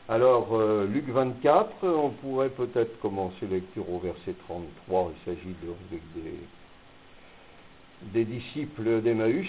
Alors, Luc 24, on pourrait peut-être commencer la lecture au verset 33. Il s'agit des disciples d'Emmaüs.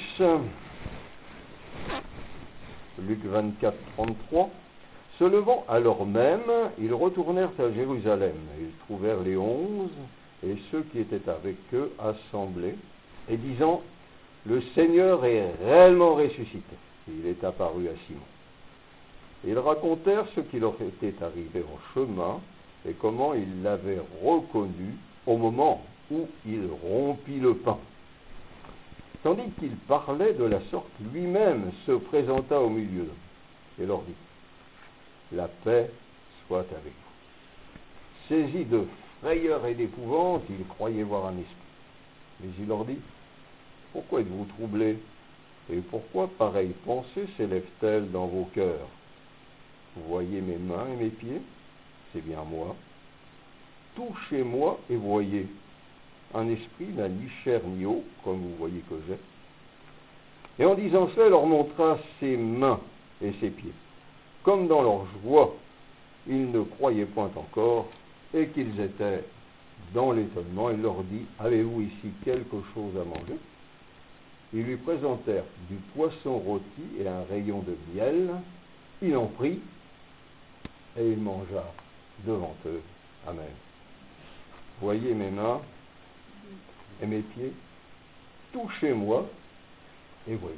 Luc 24, 33. Se levant à l'heure même, ils retournèrent à Jérusalem. Ils trouvèrent les 11 et ceux qui étaient avec eux assemblés, et disant, le Seigneur est réellement ressuscité. Il est apparu à Simon. Ils racontèrent ce qui leur était arrivé en chemin et comment ils l'avaient reconnu au moment où il rompit le pain. Tandis qu'il parlait de la sorte, lui-même se présenta au milieu d'eux et leur dit, la paix soit avec vous. Saisis de frayeur et d'épouvante, ils croyaient voir un esprit. Mais il leur dit, pourquoi êtes-vous troublés? Et pourquoi pareille pensée s'élève-t-elle dans vos cœurs? Vous voyez mes mains et mes pieds? C'est bien moi. Touchez-moi et voyez. Un esprit n'a ni chair ni eau, comme vous voyez que j'ai. Et en disant cela, il leur montra ses mains et ses pieds. Comme dans leur joie, ils ne croyaient point encore, et qu'ils étaient dans l'étonnement, il leur dit, avez-vous ici quelque chose à manger? Ils lui présentèrent du poisson rôti et un rayon de miel. Il en prit, et il mangea devant eux. Amen. Voyez mes mains et mes pieds, touchez-moi et voyez.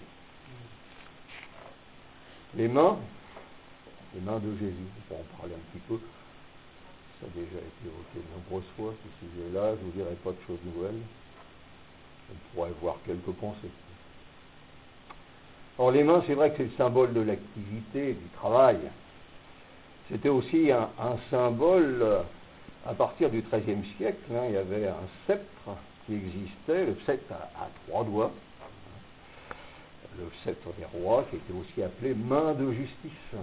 Les mains de Jésus, on va en parler un petit peu, ça a déjà été évoqué de nombreuses fois, ce sujet-là, je ne vous dirai pas de choses nouvelles, on pourrait voir quelques pensées. Or les mains, c'est vrai que c'est le symbole de l'activité, du travail. C'était aussi un symbole, à partir du XIIIe siècle, il y avait un sceptre qui existait, le sceptre à 3 doigts, le sceptre des rois, qui était aussi appelé main de justice.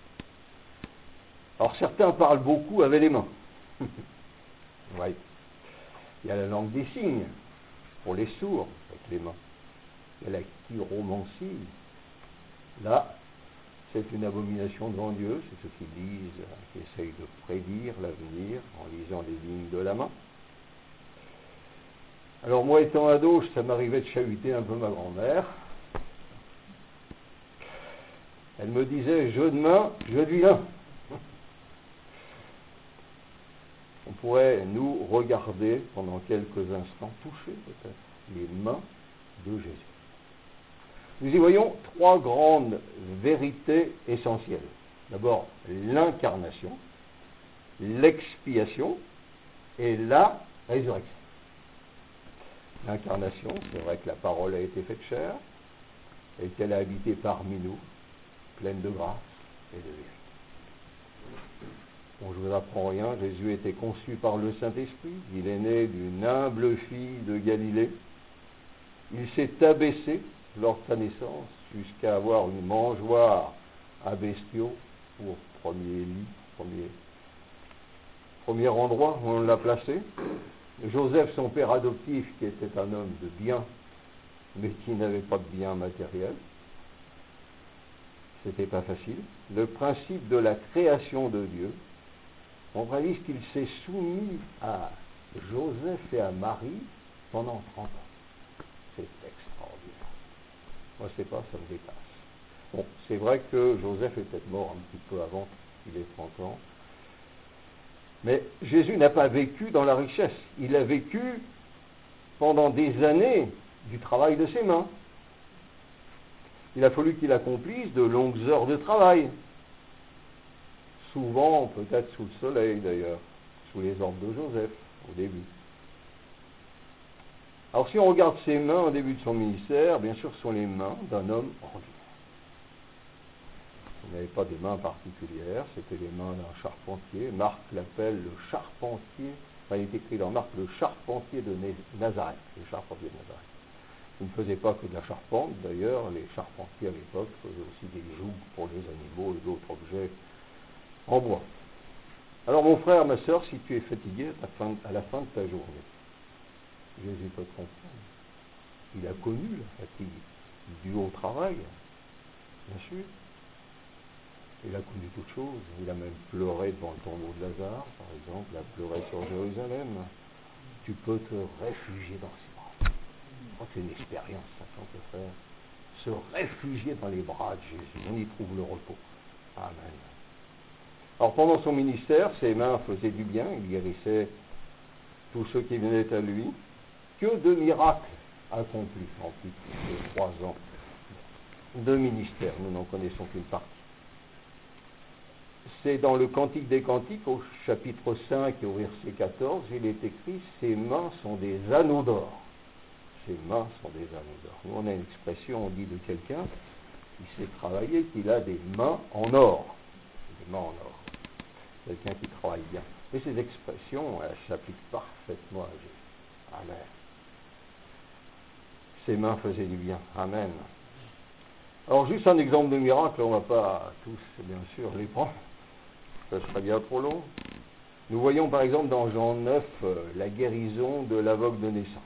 Alors certains parlent beaucoup avec les mains. Ouais. Il y a la langue des signes, pour les sourds, avec les mains. Il y a la chiromancie. Là, c'est une abomination devant Dieu, c'est ceux qui lisent, qui essayent de prédire l'avenir en lisant les lignes de la main. Alors moi, étant ado, ça m'arrivait de chahuter un peu ma grand-mère. Elle me disait, jeu de main, jeu de vilain. On pourrait nous regarder pendant quelques instants, toucher peut-être les mains de Jésus. Nous y voyons 3 grandes vérités essentielles. D'abord, l'incarnation, l'expiation et la résurrection. L'incarnation, c'est vrai que la parole a été faite chair et qu'elle a habité parmi nous, pleine de grâce et de vérité. Bon, je ne vous apprends rien, Jésus était conçu par le Saint-Esprit, il est né d'une humble fille de Galilée, il s'est abaissé lors de sa naissance jusqu'à avoir une mangeoire à bestiaux pour premier lit, premier endroit où on l'a placé. Joseph, son père adoptif, qui était un homme de bien, mais qui n'avait pas de bien matériel, c'était pas facile. Le principe de la création de Dieu, on réalise qu'il s'est soumis à Joseph et à Marie pendant 30 ans. C'est extraordinaire. Moi, je ne sais pas, ça me dépasse. Bon, c'est vrai que Joseph est peut-être mort un petit peu avant qu'il ait 30 ans. Mais Jésus n'a pas vécu dans la richesse. Il a vécu pendant des années du travail de ses mains. Il a fallu qu'il accomplisse de longues heures de travail. Souvent, peut-être sous le soleil d'ailleurs, sous les ordres de Joseph au début. Alors si on regarde ses mains au début de son ministère, bien sûr ce sont les mains d'un homme ordinaire. Il n'avait pas des mains particulières, c'était les mains d'un charpentier. Marc l'appelle le charpentier, enfin il est écrit dans Marc le charpentier de Nazareth, le charpentier de Nazareth. Il ne faisait pas que de la charpente, d'ailleurs, les charpentiers à l'époque faisaient aussi des jougs pour les animaux et d'autres objets en bois. Alors mon frère, ma soeur, si tu es fatigué à la fin de ta journée, Jésus peut te comprendre. Il a connu la fatigue due au travail, bien sûr. Il a connu toutes choses. Il a même pleuré devant le tombeau de Lazare, par exemple. Il a pleuré sur Jérusalem. Tu peux te réfugier dans ses bras. Oh, c'est une expérience, ça, qu'on peut faire. Se réfugier dans les bras de Jésus. On y trouve le repos. Amen. Alors, pendant son ministère, ses mains faisaient du bien. Il guérissait tous ceux qui venaient à lui. Que de miracles accomplis en plus de 3 ans de ministère. Nous n'en connaissons qu'une partie. C'est dans le Cantique des Cantiques, au chapitre 5 et au verset 14, il est écrit « Ses mains sont des anneaux d'or ». Ses mains sont des anneaux d'or. Nous, on a une expression, on dit de quelqu'un qui sait travailler, qu'il a des mains en or. Des mains en or. Quelqu'un qui travaille bien. Et ces expressions, elles s'appliquent parfaitement à Jésus. Amen. Ses mains faisaient du bien. Amen. Alors, juste un exemple de miracle, on ne va pas tous, bien sûr, les prendre. Ça serait bien trop long. Nous voyons par exemple dans Jean 9 la guérison de l'aveugle de naissance.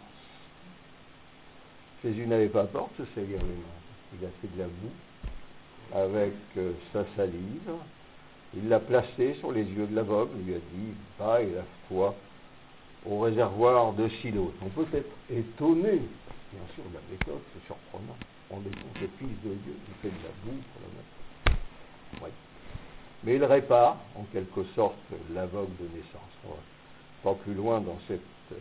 Jésus n'avait pas peur de se salir les mains. Il a fait de la boue avec sa salive. Il l'a placé sur les yeux de l'aveugle. Il lui a dit, va et lave-toi au réservoir de Siloé. On peut être étonné, bien sûr, de la méthode, c'est surprenant. On est le fils de Dieu, il fait de la boue pour le mettre. Oui. Mais il répare, en quelque sorte, l'aveugle de naissance. On va pas plus loin dans cette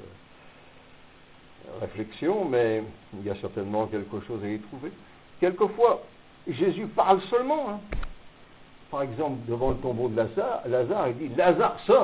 réflexion, mais il y a certainement quelque chose à y trouver. Quelquefois, Jésus parle seulement. Hein. Par exemple, devant le tombeau de Lazare, il dit « Lazare, sort !»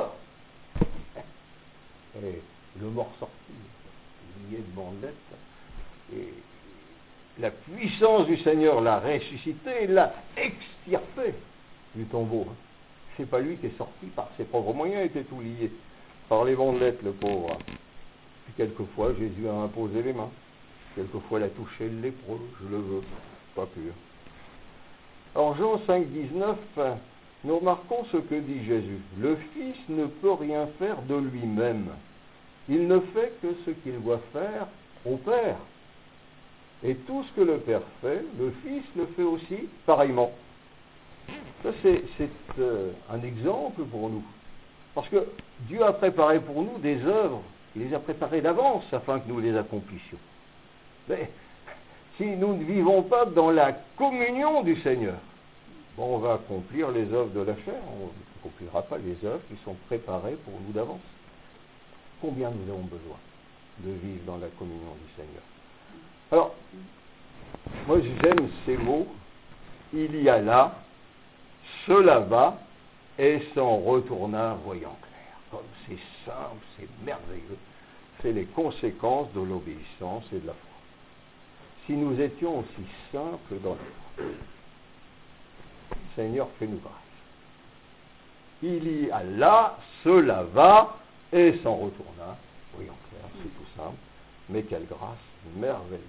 Et le mort sortit, lié de bandelettes. Et la puissance du Seigneur l'a ressuscité, l'a extirpé du tombeau. C'est pas lui qui est sorti par ses propres moyens, il était tout lié par les bandelettes, le pauvre. Puis quelquefois, Jésus a imposé les mains. Quelquefois, il a touché le lépreux, je le veux, pas pur. Alors, Jean 5, 19, nous remarquons ce que dit Jésus. Le Fils ne peut rien faire de lui-même. Il ne fait que ce qu'il doit faire au Père. Et tout ce que le Père fait, le Fils le fait aussi pareillement. Ça, c'est un exemple pour nous. Parce que Dieu a préparé pour nous des œuvres. Il les a préparées d'avance afin que nous les accomplissions. Mais si nous ne vivons pas dans la communion du Seigneur, bon, on va accomplir les œuvres de la chair. On n'accomplira pas les œuvres qui sont préparées pour nous d'avance. Combien nous avons besoin de vivre dans la communion du Seigneur. Alors, moi j'aime ces mots. Il y a là, se lava et s'en retourna voyant clair. Comme c'est simple, c'est merveilleux. C'est les conséquences de l'obéissance et de la foi. Si nous étions aussi simples dans la foi, Seigneur, fais-nous grâce. Il y a là, se lava et s'en retourna voyant clair. C'est tout simple, mais quelle grâce merveilleuse.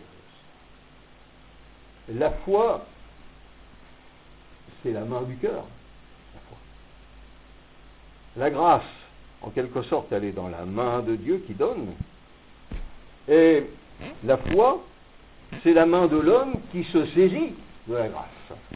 La foi, c'est la main du cœur. La foi. La grâce, en quelque sorte, elle est dans la main de Dieu qui donne. Et la foi, c'est la main de l'homme qui se saisit de la grâce.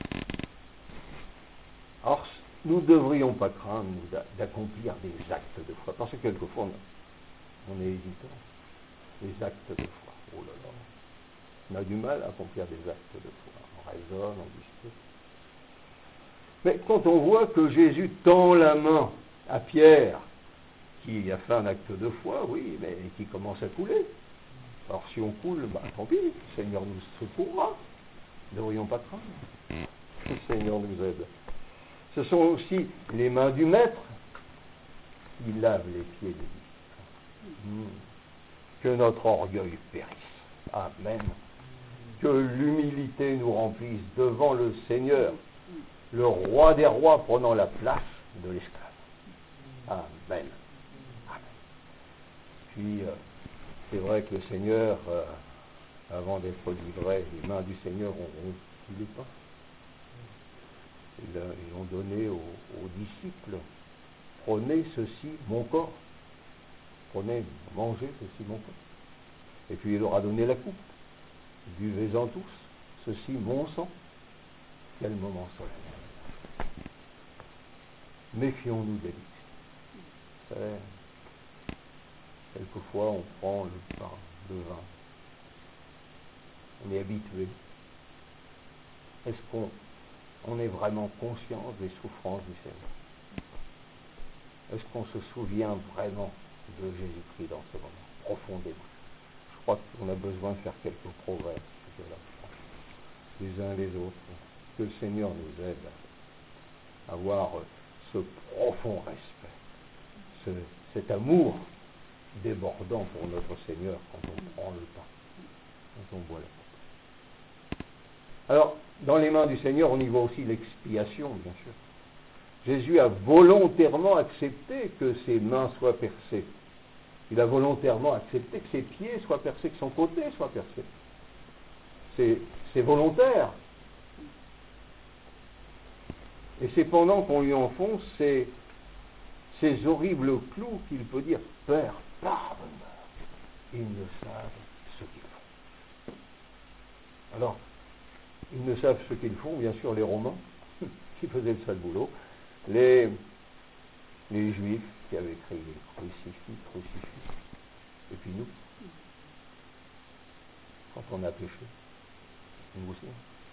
Alors, nous ne devrions pas craindre d'accomplir des actes de foi, parce que quelquefois, on est hésitant. Les actes de foi. Oh là là. On a du mal à accomplir des actes de foi. On raisonne, on discute. Mais quand on voit que Jésus tend la main à Pierre, qui a fait un acte de foi, oui, mais qui commence à couler. Alors si on coule, tant pis, le Seigneur nous secourra. Ne devrions pas craindre. Que le Seigneur nous aide. Ce sont aussi les mains du Maître qui lavent les pieds des disciples. Que notre orgueil périsse. Amen. Que l'humilité nous remplisse devant le Seigneur, le roi des rois prenant la place de l'esclave. Amen. Amen. Puis, c'est vrai que le Seigneur, avant d'être livré, les mains du Seigneur ont rompu les pains. Ils ont donné aux disciples, prenez ceci, mon corps. Prenez, mangez ceci, mon corps. Et puis il leur a donné la coupe. Buvez-en tous, ceci, mon sang. Quel moment solennel. méfions-nous des lycées. Quelquefois, on prend le pain, le vin. On est habitué. Est-ce qu'on est vraiment conscient des souffrances du Seigneur? Est-ce qu'on se souvient vraiment de Jésus-Christ dans ce moment, profondément? Je crois qu'on a besoin de faire quelques progrès les uns les autres. Que le Seigneur nous aide à avoir ce profond respect, cet amour débordant pour notre Seigneur quand on prend le pain, quand on boit la coupe. Alors, dans les mains du Seigneur, on y voit aussi l'expiation, bien sûr. Jésus a volontairement accepté que ses mains soient percées. Il a volontairement accepté que ses pieds soient percés, que son côté soit percé. C'est volontaire. Et c'est pendant qu'on lui enfonce ces horribles clous qu'il peut dire « Père, pardonne-leur, ils ne savent ce qu'ils font. » Alors, ils ne savent ce qu'ils font, bien sûr, les Romains, qui faisaient le sale boulot, les Juifs qui avaient crié « Crucifix, crucifix », et puis nous, quand on a péché, nous aussi.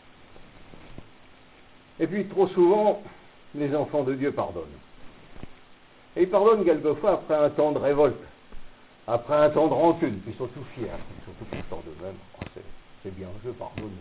Et puis, trop souvent, les enfants de Dieu pardonnent. Et ils pardonnent quelquefois après un temps de révolte, après un temps de rancune, puis ils sont tout fiers, ils sont tout contents d'eux-mêmes. Oh, c'est bien, je pardonne.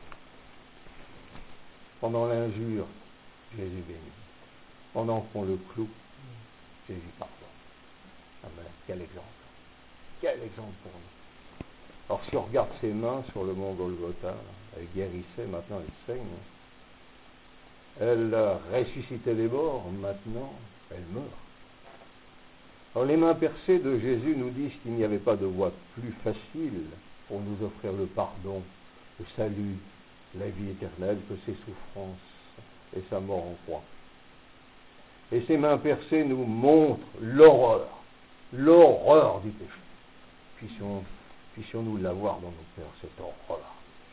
Pendant l'injure, Jésus bénit. Pendant qu'on le cloue, Jésus pardonne. Amen. Quel exemple. Quel exemple pour nous. Alors si on regarde ses mains sur le mont Golgotha, elle guérissait, maintenant elle saigne. Elle ressuscitait les morts, maintenant elle meurt. Alors les mains percées de Jésus nous disent qu'il n'y avait pas de voie plus facile pour nous offrir le pardon, le salut, la vie éternelle que ses souffrances et sa mort en croix. Et ces mains percées nous montrent l'horreur du péché. Puissions-nous l'avoir dans nos cœurs, cette horreur.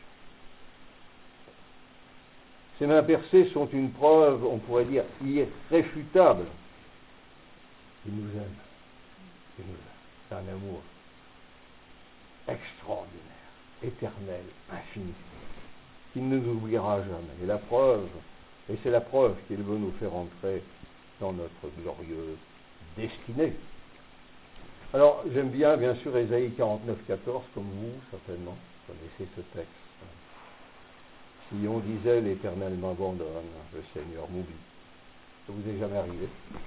Ces mains percées sont une preuve, on pourrait dire, irréfutable qu'il nous aime. C'est un amour extraordinaire, éternel, infini, qu'il ne nous oubliera jamais. Et la preuve, et c'est la preuve qu'il veut nous faire entrer dans notre glorieuse destinée. Alors, j'aime bien sûr, Ésaïe 49,14, comme vous, certainement, vous connaissez ce texte. Si on disait l'Éternel m'abandonne, le Seigneur m'oublie. Ça vous est jamais arrivé?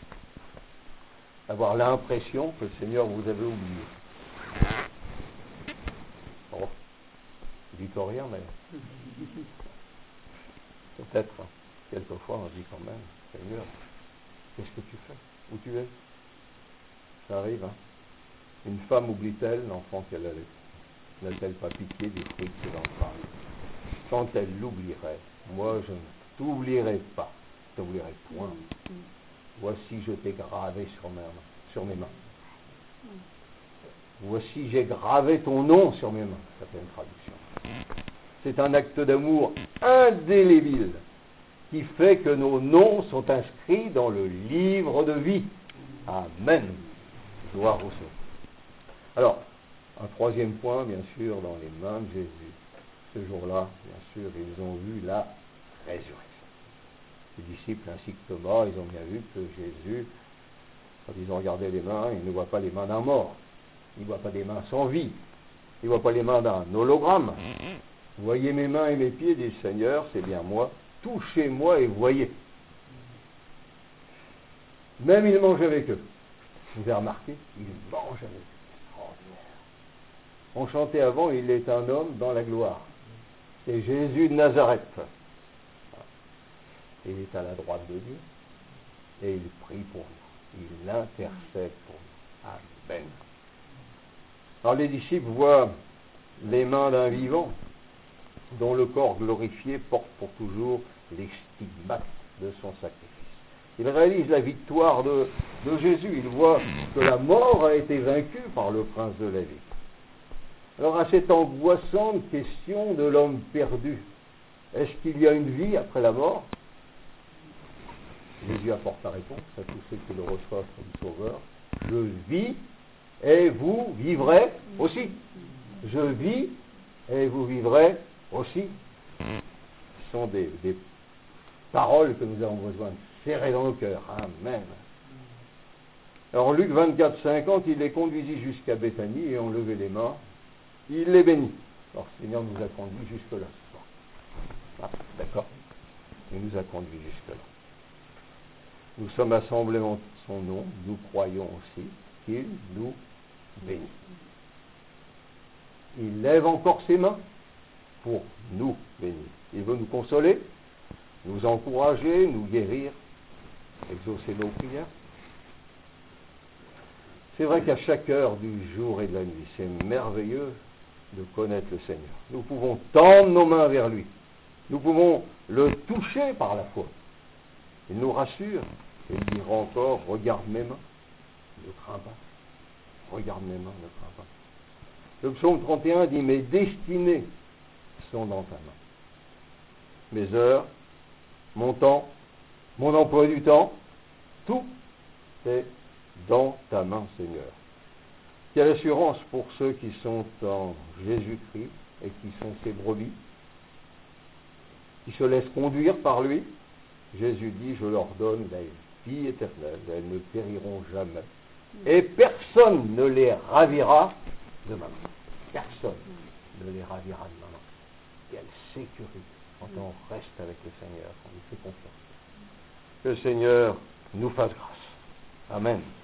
Avoir l'impression que le Seigneur vous avait oublié. Bon, vous dites rien, mais peut-être, quelquefois, on dit quand même, Seigneur, qu'est-ce que tu fais? Où tu es? Ça arrive, hein? Une femme oublie-t-elle l'enfant qu'elle allait? N'a-t-elle pas pitié du fruit de ses entrailles? Quand elle l'oublierait, moi je ne t'oublierai pas, je ne t'oublierai point. Voici je t'ai gravé sur mes mains. Voici j'ai gravé ton nom sur mes mains, certaines traductions. C'est un acte d'amour indélébile qui fait que nos noms sont inscrits dans le livre de vie. Amen. Gloire au Seigneur. Alors, un troisième point, bien sûr, dans les mains de Jésus. Ce jour-là, bien sûr, ils ont vu la résurrection. Les disciples ainsi que Thomas, ils ont bien vu que Jésus, quand ils ont regardé les mains, ils ne voient pas les mains d'un mort. Ils ne voient pas des mains sans vie. Ils ne voient pas les mains d'un hologramme. Vous voyez mes mains et mes pieds, dit le Seigneur, c'est bien moi. Touchez-moi et voyez. Même il mange avec eux. Vous avez remarqué, il mange avec eux. Extraordinaire. On chantait avant, il est un homme dans la gloire. C'est Jésus de Nazareth. Et il est à la droite de Dieu. Et il prie pour nous. Il intercède pour nous. Amen. Alors les disciples voient les mains d'un vivant dont le corps glorifié porte pour toujours les stigmates de son sacrifice. Ils réalisent la victoire de Jésus. Ils voient que la mort a été vaincue par le prince de la vie. Alors à cette angoissante question de l'homme perdu, est-ce qu'il y a une vie après la mort? Jésus Jésus apporte la réponse à tous ceux qui le reçoivent comme sauveur. Je vis et vous vivrez aussi. Je vis et vous vivrez aussi. Ce sont des paroles que nous avons besoin de serrer dans nos cœurs. Amen. Alors Luc 24, 50, il les conduisit jusqu'à Béthanie et on levait les mains. Il les bénit. Alors le Seigneur nous a conduits jusque-là. Ah, d'accord. Il nous a conduits jusque-là. Nous sommes assemblés en son nom. Nous croyons aussi qu'il nous bénit. Il lève encore ses mains pour nous bénir. Il veut nous consoler, nous encourager, nous guérir, exaucer nos prières. C'est vrai qu'à chaque heure du jour et de la nuit, c'est merveilleux de connaître le Seigneur. Nous pouvons tendre nos mains vers lui. Nous pouvons le toucher par la foi. Il nous rassure. Et il dira encore, regarde mes mains, ne crains pas. Regarde mes mains, ne crains pas. Le psaume 31 dit, mes destinées sont dans ta main. Mes heures, mon temps, mon emploi du temps, tout est dans ta main, Seigneur. Quelle assurance pour ceux qui sont en Jésus-Christ et qui sont ses brebis, qui se laissent conduire par lui. Jésus dit, je leur donne la vie éternelle, elles ne périront jamais. Et personne ne les ravira de ma main. Personne ne les ravira de ma main. Quelle sécurité quand on reste avec le Seigneur, quand on lui fait confiance. Que le Seigneur nous fasse grâce. Amen.